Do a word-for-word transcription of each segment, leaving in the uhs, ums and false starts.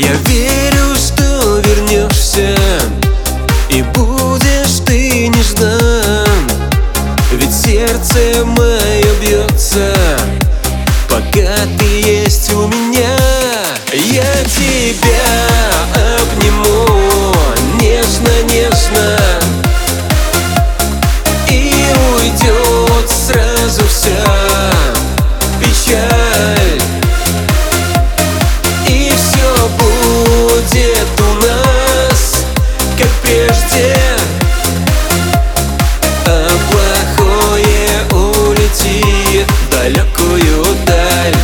Я верю, что вернешься и будешь ты нежна, ведь сердце мое бьется, пока ты есть у меня. Я тебя обниму нежно-нежно, и уйдет сразу вся печаль, и все будет у нас, как прежде, а плохое улетит в далекую даль.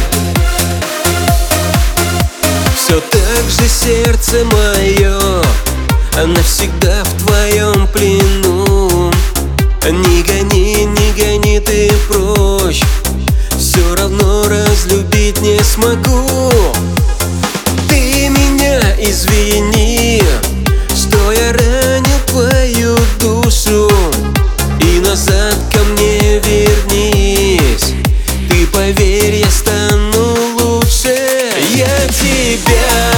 Все так же сердце мое навсегда в твоем плену. Не гони, не гони ты прочь, все равно разлюбить не смогу. Ты меня извини, что я ранил твою душу, и назад ко мне вернись. Ты поверь, я стану лучше. Я тебя